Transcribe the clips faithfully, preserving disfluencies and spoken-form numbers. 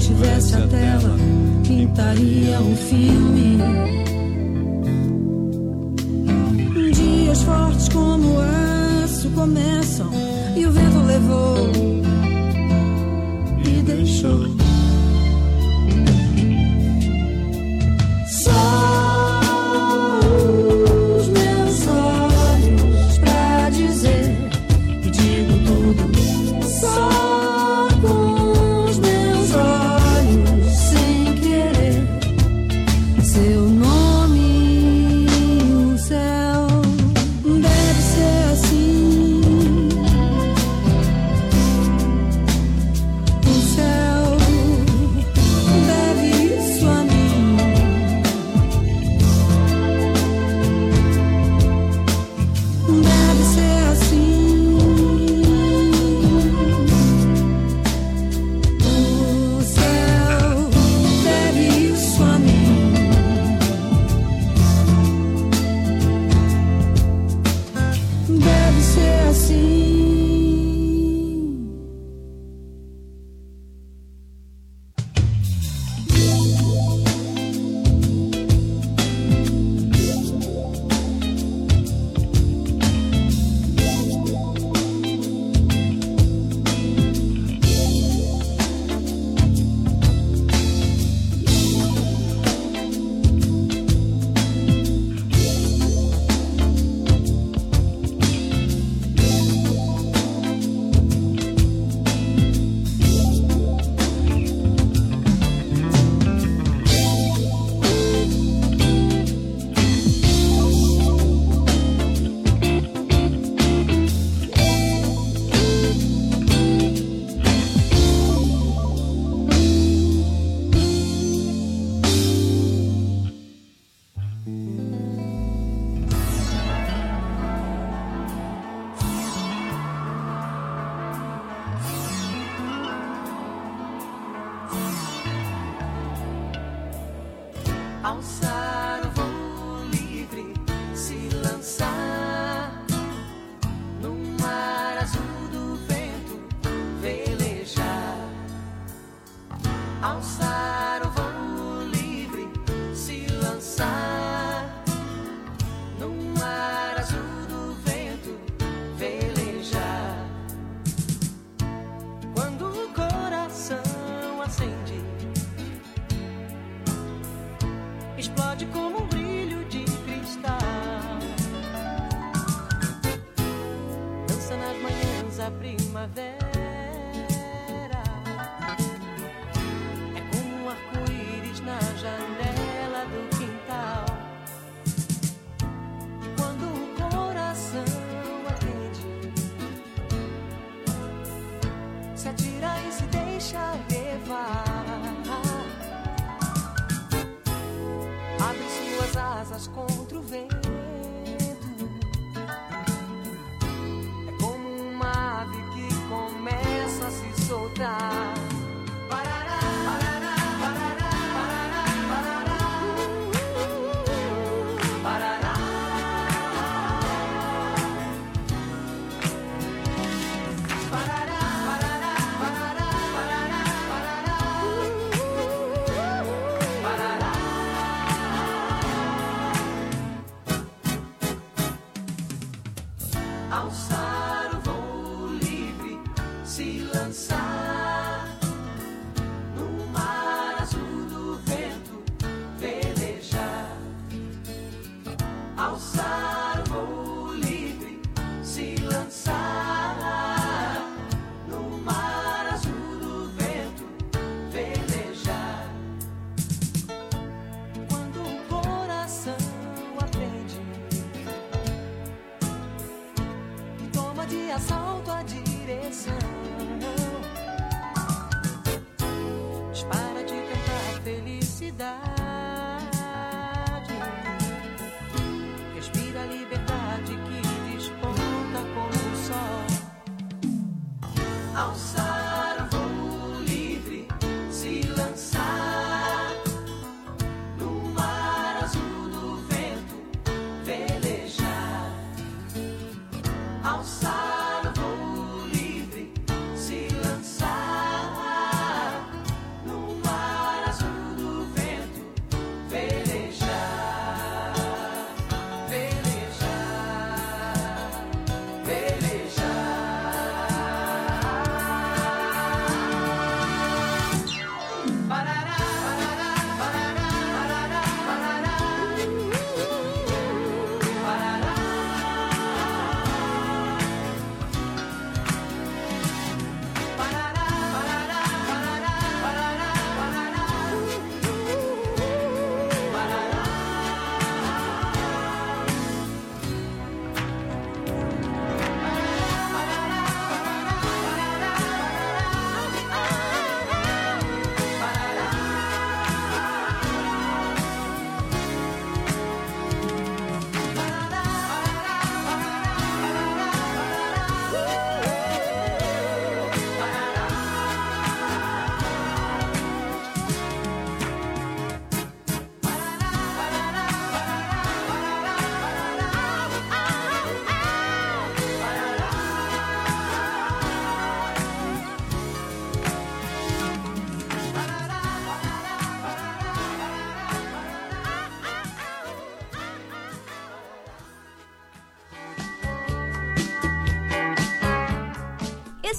tivesse a tela, pintaria um filme. Dias fortes como aço começam e o vento levou e deixou. Alçar o voo livre, se lançar no mar azul do vento, velejar. Alçar o voo livre, se lançar no mar azul do vento, velejar. Quando o coração acende, explode como um brilho de cristal. Dança nas manhãs a primavera. É como um arco-íris na janela do quintal. E quando o coração atende, se atira e se deixa levar. Abre suas asas contra o vento. É como uma ave que começa a se soltar. Parará, parará, parará, parará, parará, parará. Parará, parará, parará, parará, parará, parará.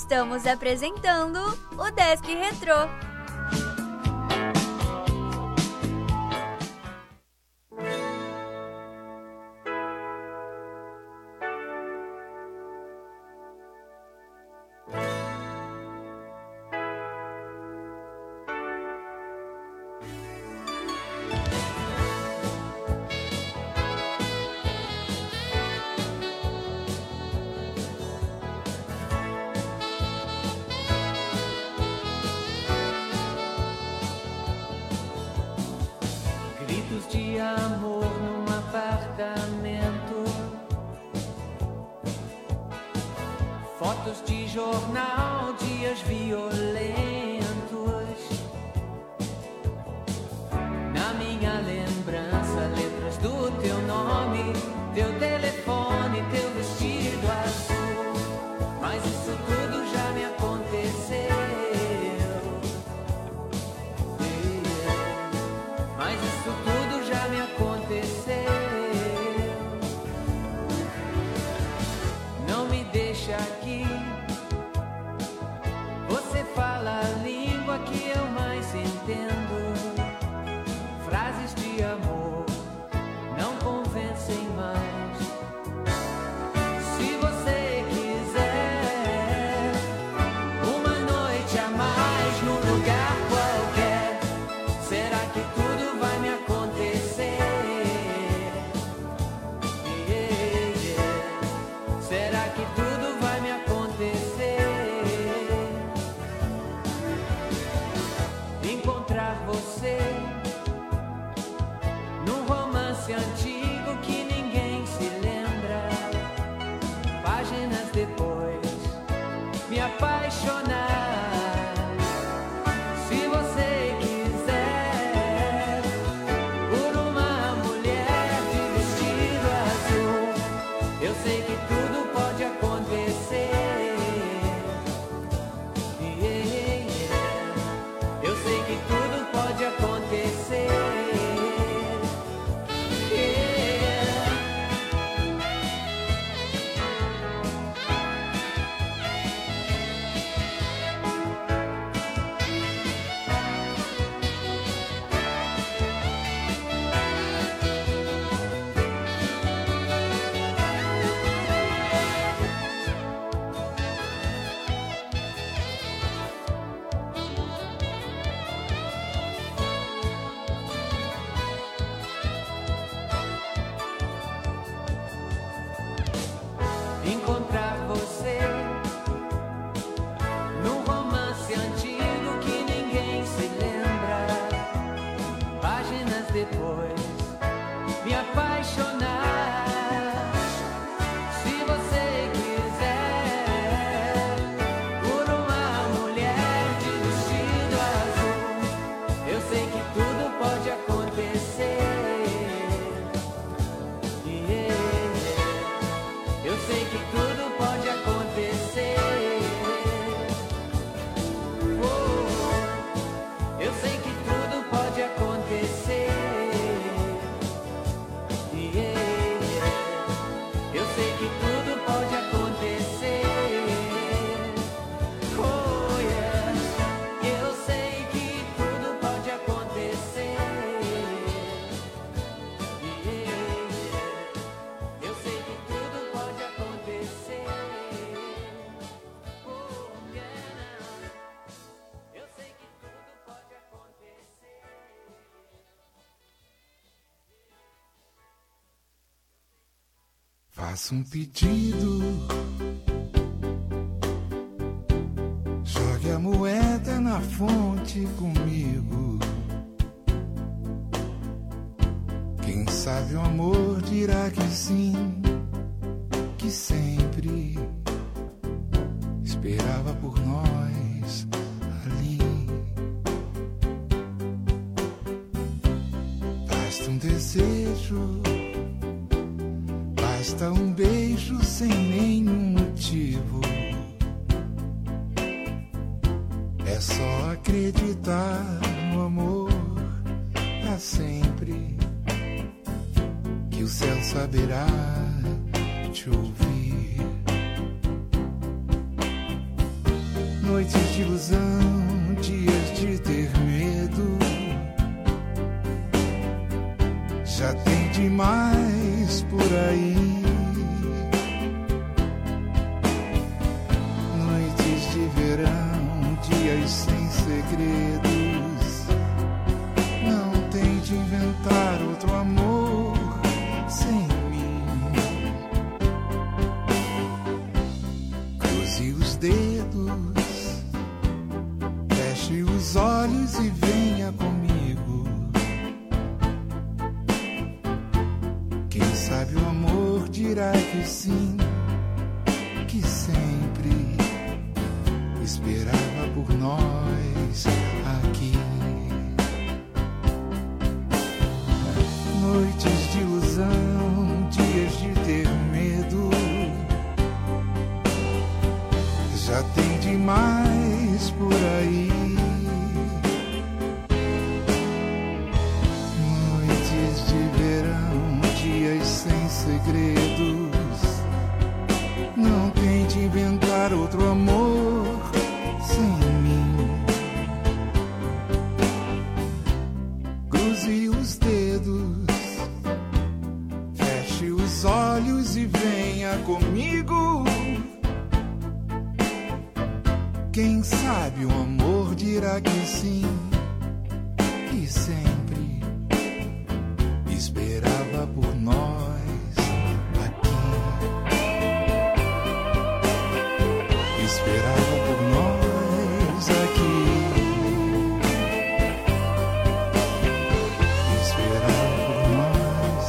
Estamos apresentando o Desk Retrô. De amor num apartamento, fotos de jornal, dias violentos. Na minha lembrança, letras do teu nome, teu telefone, teu vestido azul. Mas isso tudo já me aconteceu. Mas isso tudo já me aconteceu. Não me deixa aqui. Você fala a língua que eu mais entendo. Frases de amor não convencem mais. Se você quiser uma noite a mais num lugar qualquer, será que tudo vai me acontecer? Yeah, yeah. Será que tudo vai me acontecer? Encontrar você num romance antigo que ninguém se lembra. Páginas depois, me apaixonar. Se você quiser por uma mulher de vestido azul, eu sei que tudo pode acontecer. Yeah, yeah. Eu sei que tudo pode acontecer. Yeah. Encontrar você num romance antigo que ninguém se lembra. Páginas depois, me apaixonar. Se você quiser por uma mulher de vestido azul, eu sei que tudo pode acontecer. Yeah, yeah. Eu sei que tudo pode acontecer. Oh, eu sei que tudo pode acontecer. Yeah, yeah. Eu sei que tudo pode acontecer. Oh, yeah. Eu sei que tudo pode acontecer. Yeah, yeah. Eu sei que tudo pode acontecer. Oh, yeah. Eu sei que tudo pode acontecer. Faça um pedido, jogue a moeda na fonte comigo. Quem sabe o amor dirá que sim, que sempre esperava por nós ali. Basta um desejo, basta um beijo sem nenhum motivo. É só acreditar no amor pra sempre, que o céu saberá te ouvir. noites de ilusão, dias de ter medo. Já tem demais por aí. Noites de verão, dias sem segredos. Não tente inventar outro amor sem mim. Cruze os dedos, feche os olhos e venha comigo. Quem sabe o amor dirá que sim, que sempre esperava por nós aqui. Noites de ilusão, dias de ter medo. Já tem demais por aí. Noites de verão, dias sem segredos. Não tente inventar outro amor sem mim. Cruze os dedos, feche os olhos e venha comigo. Quem sabe o amor dirá que sim, que sempre esperava por nós aqui. Esperava por nós aqui. Esperava por nós.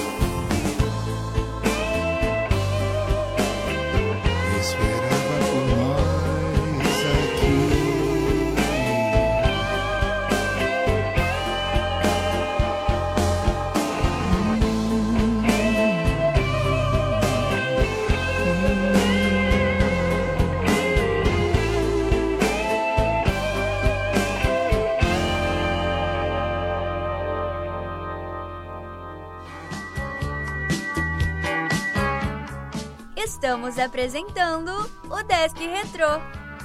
Esperava por nós aqui. Estamos apresentando o Desk Retrô.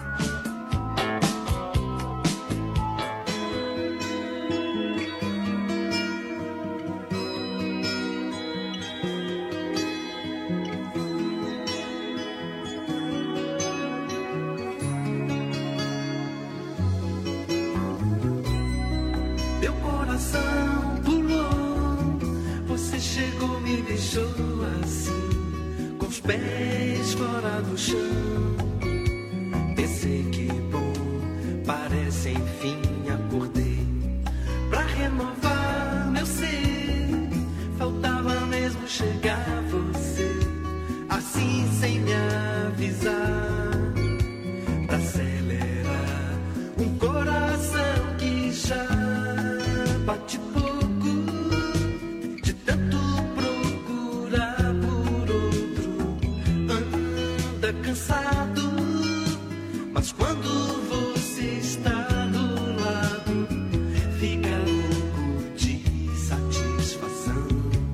Meu coração pulou, você chegou, me deixou assim, com os pés fora do chão. Pensei que bom, parece enfim acordei. Pra renovar meu ser, faltava mesmo chegar você, assim sem me avisar. Pra acelerar um coração que já bate pouco, de tanto procurar por outro, anda cansado. Mas quando você está do lado, fica louco de satisfação.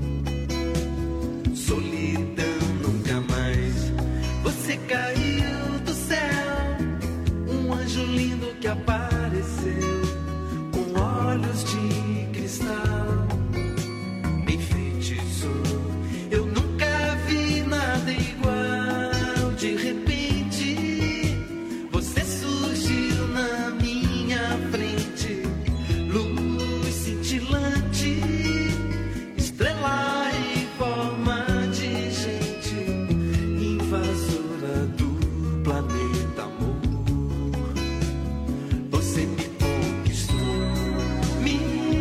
Solidão nunca mais. Você caiu do céu, um anjo lindo que apareceu, com olhos de cristal, me enfeitiçou. Eu nunca vi nada igual. De repente, você surgiu na minha frente, luz cintilante, estrela em forma de gente, invasora do planeta amor. Você me conquistou, me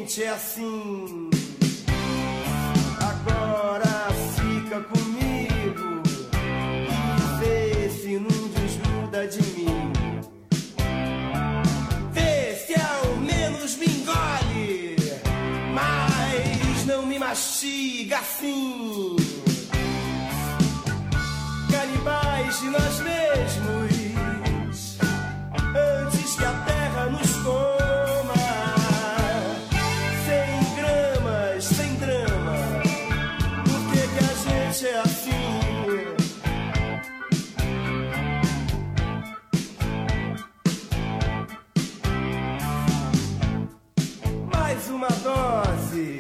gente é assim. Agora fica comigo e vê se não desmuda de mim. Vê se ao menos me engole, mas não me mastiga assim. Canibais de nós mesmos, antes que a terra nos coma. Sem gramas, sem drama, por que que a gente é assim? Mais uma dose,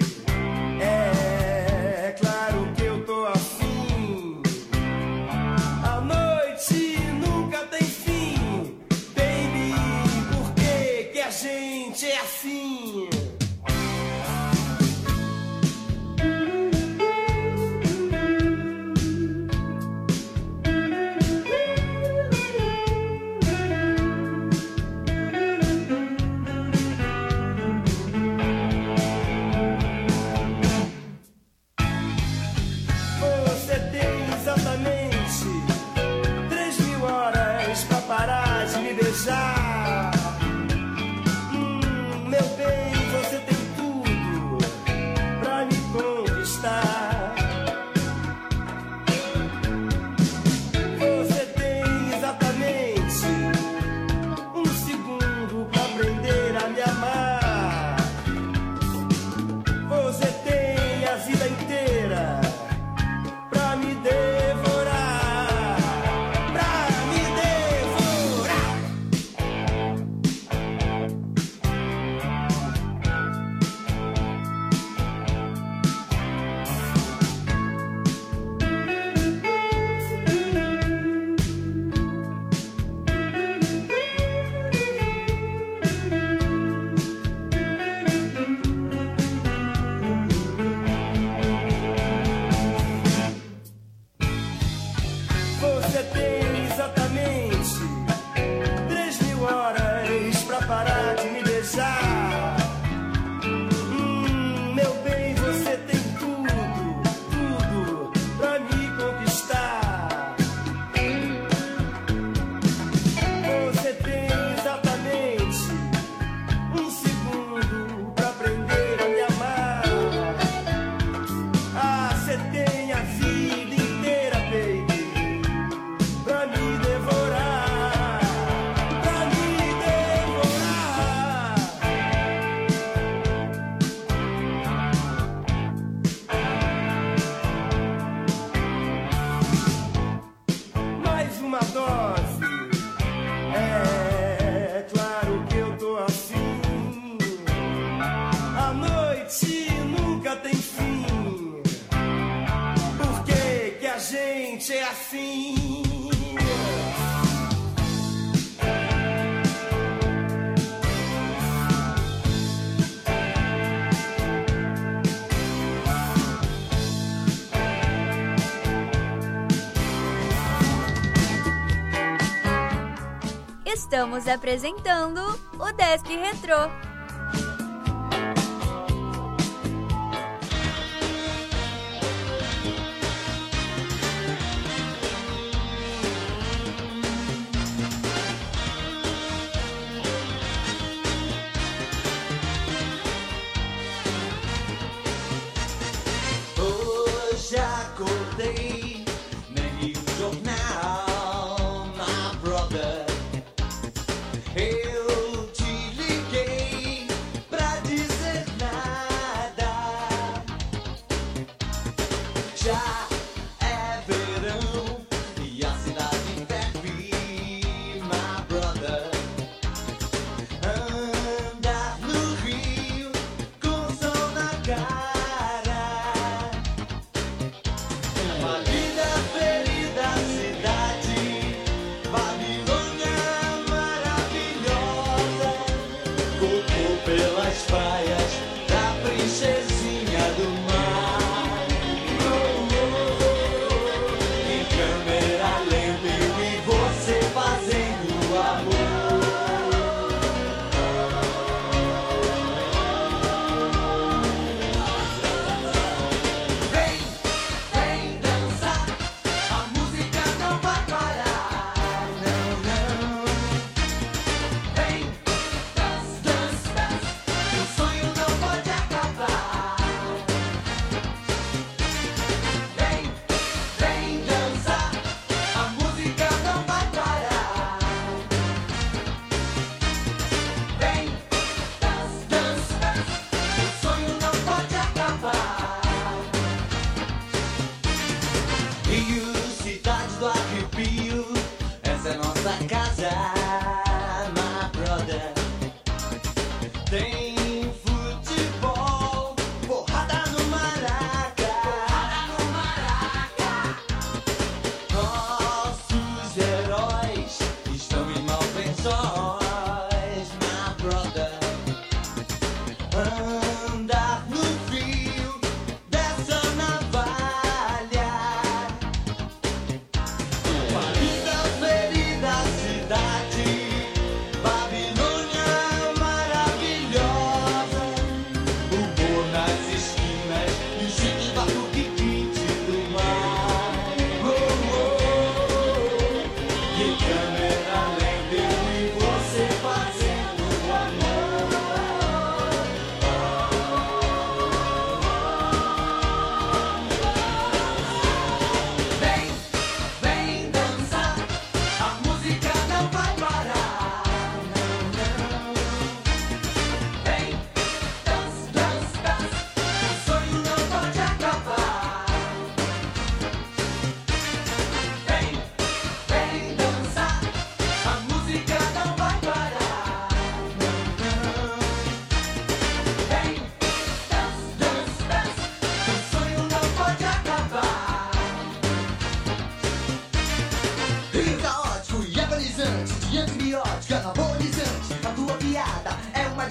é claro que eu tô afim. A noite nunca tem fim, baby, por que que a gente é assim? Você tem exatamente três mil horas pra parar de me beijar. Hum, meu bem, você tem tudo pra me conquistar. Você tem exatamente um segundo pra aprender a me amar. Você tem a vida inteira pra me devorar, pra me devorar. Você tem exatamente três mil horas pra parar de me beijar. Hum, meu bem, você tem tudo, tudo pra me conquistar. Você tem exatamente um segundo pra aprender a me amar. Ah, você tem a vida inteira, baby, pra me devorar, pra me devorar. Mais uma dose, é claro que eu tô assim. A noite nunca tem fim, por que que a gente é assim? Estamos apresentando o Desk Retrô. Hoje acordei, nem o jornal, my brother. Eu te liguei pra dizer nada. Já é verão e a cidade ferve, my brother. Andar no Rio com sol na cara. Uma vida ferida, cidade Babilônia maravilhosa. Corpo pelas praias da princesinha do mar. Oh, oh, oh. Em câmera lenta eu e você fazendo amor.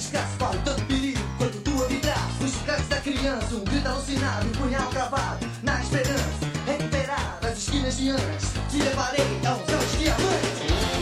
desgraça, corre tanto perigo quanto tua vidraça. Os chicletes da criança, um grito alucinado, um punhal cravado, na esperança, recuperar as esquinas de antes. Te levarei aos anos diamantes.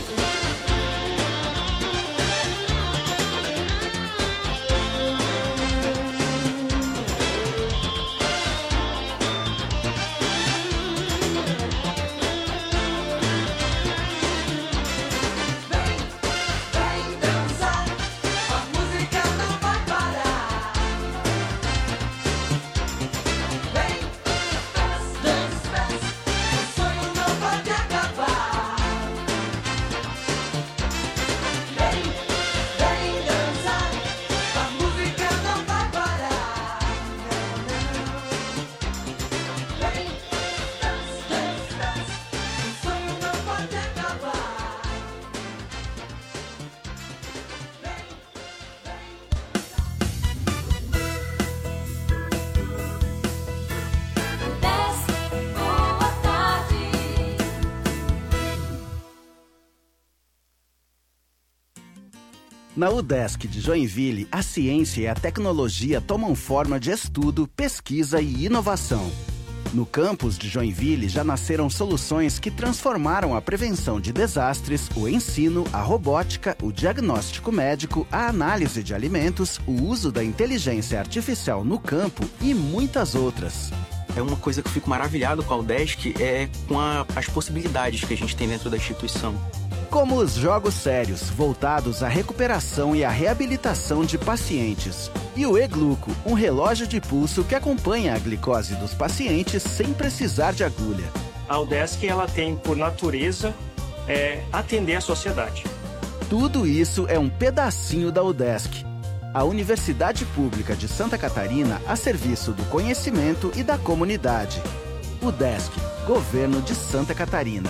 Na UDESC de Joinville, a ciência e a tecnologia tomam forma de estudo, pesquisa e inovação. No campus de Joinville já nasceram soluções que transformaram a prevenção de desastres, o ensino, a robótica, o diagnóstico médico, a análise de alimentos, o uso da inteligência artificial no campo e muitas outras. É uma coisa que eu fico maravilhado com a UDESC, é com a, as possibilidades que a gente tem dentro da instituição. Como os jogos sérios, voltados à recuperação e à reabilitação de pacientes. E o E-Gluco, um relógio de pulso que acompanha a glicose dos pacientes sem precisar de agulha. A UDESC, ela tem, por natureza, é, atender a sociedade. Tudo isso é um pedacinho da UDESC, a Universidade Pública de Santa Catarina a serviço do conhecimento e da comunidade. UDESC, Governo de Santa Catarina.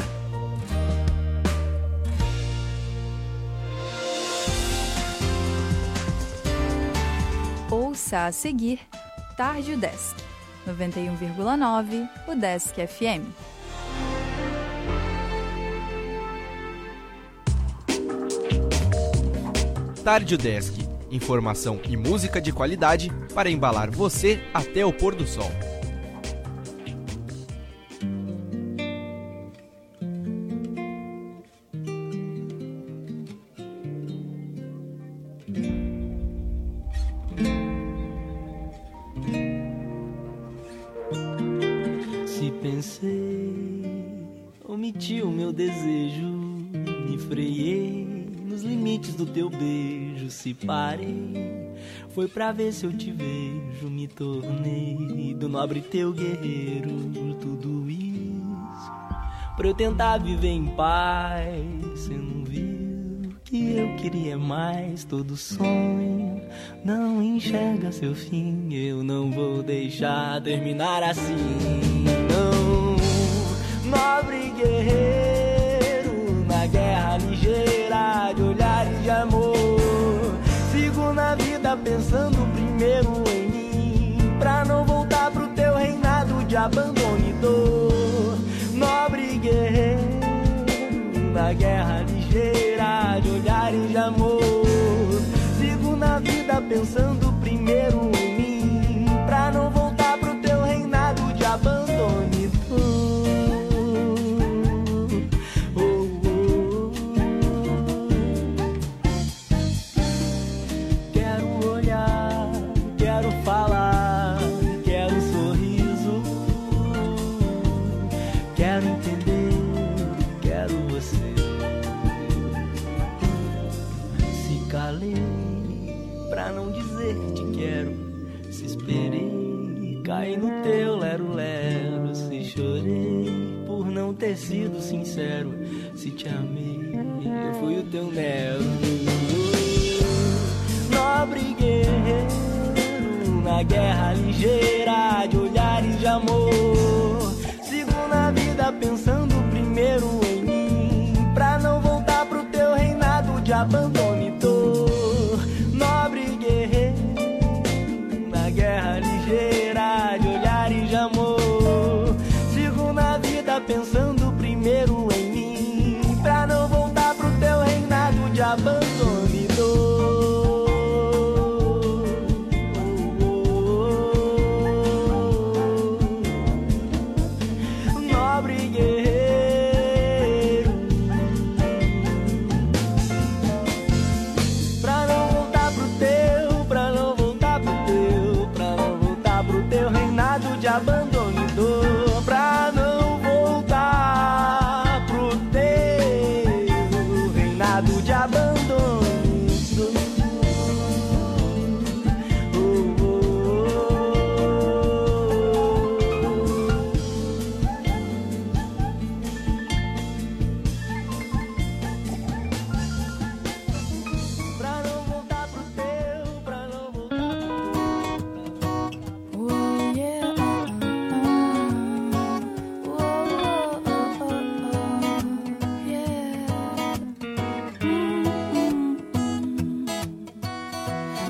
Ouça a seguir Tarde UDESC, noventa e um vírgula nove UDESC F M. Tarde UDESC, informação e música de qualidade para embalar você até o pôr do sol. Omiti o meu desejo, me freiei nos limites do teu beijo. Se parei, foi pra ver se eu te vejo. Me tornei do nobre teu guerreiro. Tudo isso pra eu tentar viver em paz. Cê não viu que eu queria mais. Todo sonho não enxerga seu fim. Eu não vou deixar terminar assim. Não, nobre guerreiro, na guerra ligeira de olhares de amor. Sigo na vida pensando primeiro em mim, pra não voltar pro teu reinado de abandono e dor. Nobre guerreiro, na guerra ligeira de olhares de amor. Sigo na vida pensando primeiro em mim, pra não voltar pro teu reinado de abandono e dor. Falar, quero um sorriso, quero entender, quero você. Se calei pra não dizer te quero, se esperei, caí no teu lero-lero. Se chorei por não ter sido sincero, se te amei, eu fui o teu Nero. Nobre guerreiro, na guerra ligeira de olhares de amor. Sigo na vida pensando primeiro em mim, pra não voltar pro teu reinado de abandono e dor. Nobre guerreiro, na guerra ligeira de olhares de amor. Sigo na vida pensando primeiro em mim, pra não voltar pro teu reinado de abandono e dor.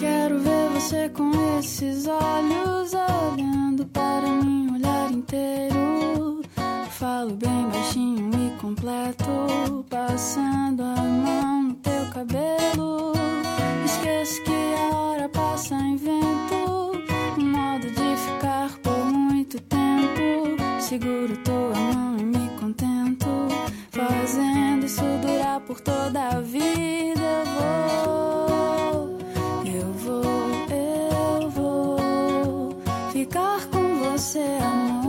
Quero ver você com esses olhos olhando para mim, olhar inteiro. Falo bem baixinho e completo, passando a mão no teu cabelo. Esqueço que a hora passa em vento, um modo de ficar por muito tempo. Seguro tua mão e me contento, fazendo isso durar por toda a vida. Eu vou, eu vou, eu vou ficar com você, amor.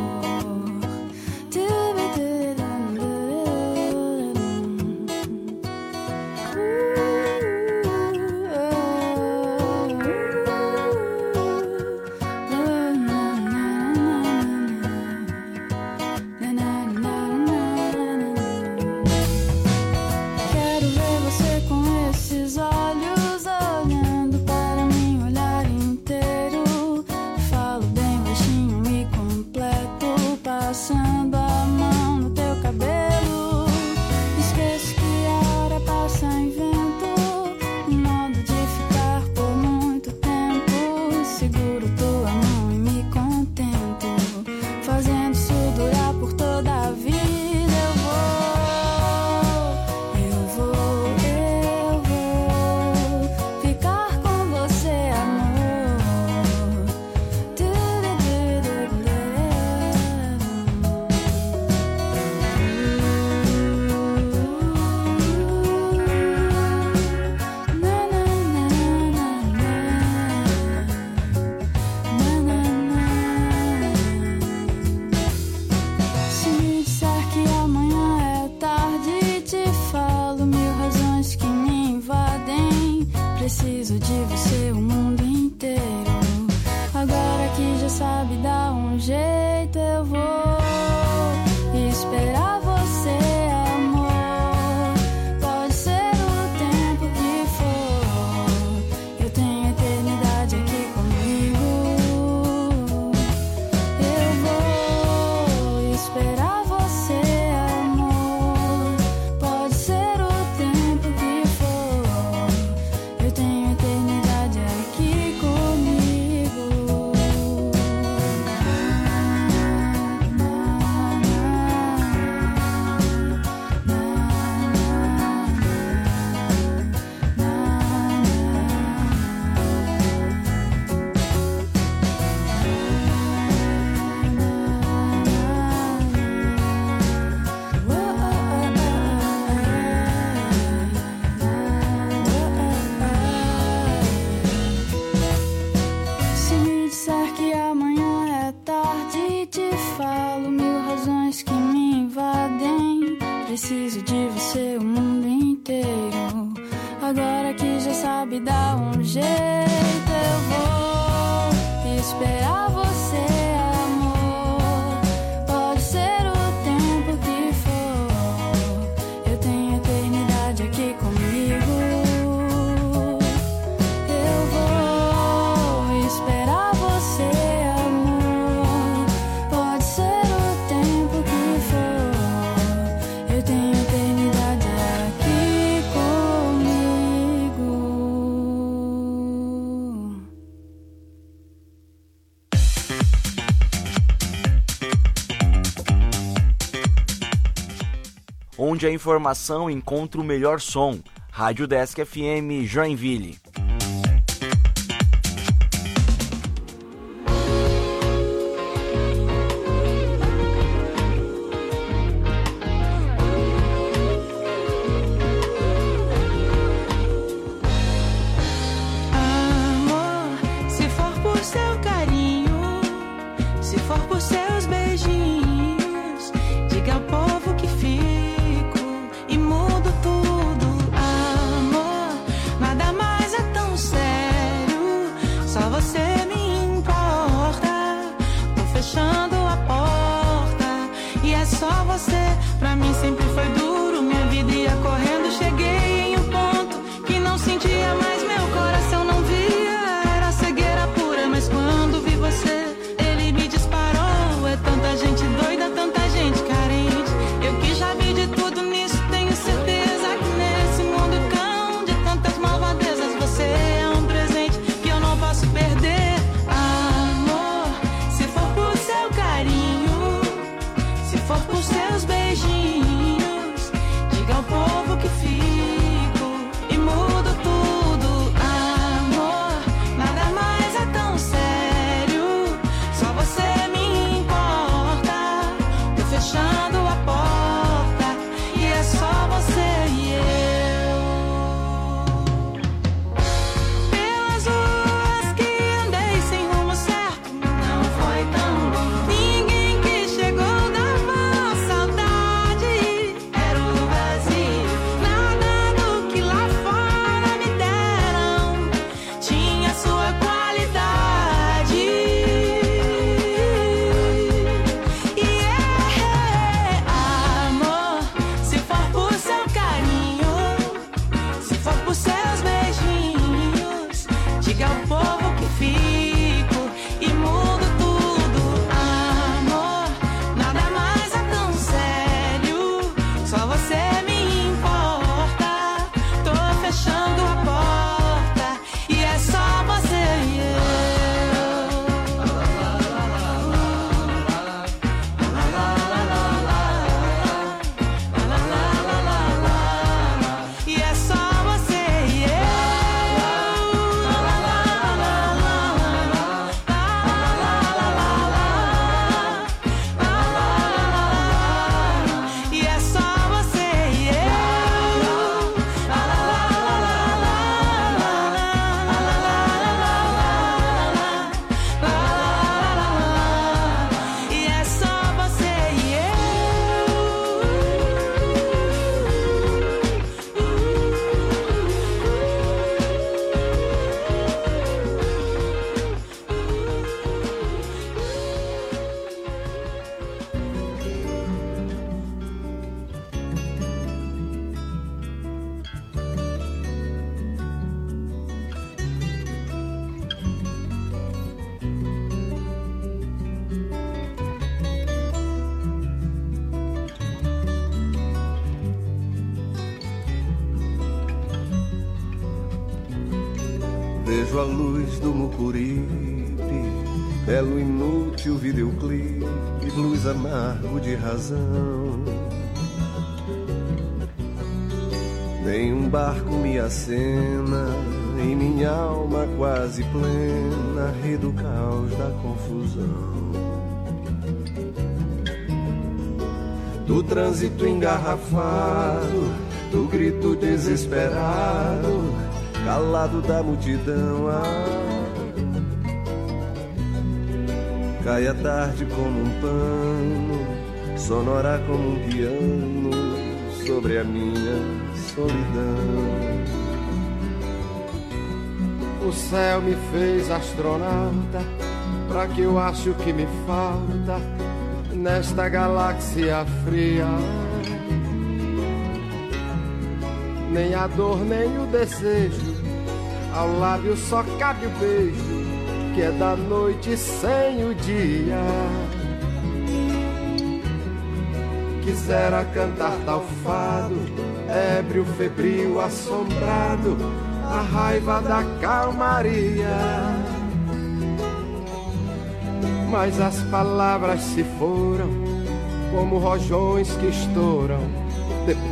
Passando a mão no teu cabelo. Esqueço que a hora passa em vento, um modo de ficar por muito tempo. Seguro tua mão e me contento, fazendo isso durar por toda a vida. Eu vou, eu vou, eu vou ficar com você, amor. Preciso de você o mundo inteiro. Agora que já sabe dar um jeito, eu vou esperar você, amor. Pode ser o tempo que for, eu tenho a eternidade aqui comigo. Eu vou esperar você, amor. Pode ser o tempo que for, eu tenho a eternidade aqui comigo. Se me disser que amanhã é tarde, te falo mil razões que me invadem. Preciso de você o mundo inteiro. Agora que já sabe dar um jeito, eu vou esperar você, amor. Pode ser o tempo que for, eu tenho a eternidade aqui comigo. Eu vou esperar você, amor. Pode ser o tempo que for, eu tenho a eternidade aqui comigo. Onde a informação encontra o melhor som. Rádio Desk F M Joinville. Amor, se for por seu carinho, se for por seus beijinhos, diga ao povo que fico e mudo tudo. Amor, nada mais é tão sério, só você me importa. Tô fechando a porta e é só você. Pra mim sempre foi duro, minha vida ia correndo. Cheguei em um ponto que não sentia mais, meu coração não via. Era cegueira pura, mas quando vi você, ele me disparou. É tanta gente doida, tanta gente carente. Eu que já vi de tudo nisso, tenho certeza que nesse mundo cão de tantas malvadezas, você é um presente. diga ao povo que fico e mudo tudo. Amor, nada mais é tão sério, só você me importa. Tô fechando a porta e é só você e eu. E é só você e eu. E é só você e eu. E é só você e Vejo a luz do Mucuripe, belo inútil videoclipe, blues amargo de razão. Nenhum barco me acena, em minha alma quase plena, ri do caos da confusão. Do trânsito engarrafado, do grito desesperado, calado da multidão, ah, cai a tarde como um pano, sonora como um piano sobre a minha solidão. O céu me fez astronauta, pra que eu acho que me falta nesta galáxia fria. Nem a dor, nem o desejo, ao lábio só cabe o beijo, que é da noite sem o dia. Quisera cantar tal fado, ébrio, febril, assombrado, a raiva da calmaria. Mas as palavras se foram como rojões que estouram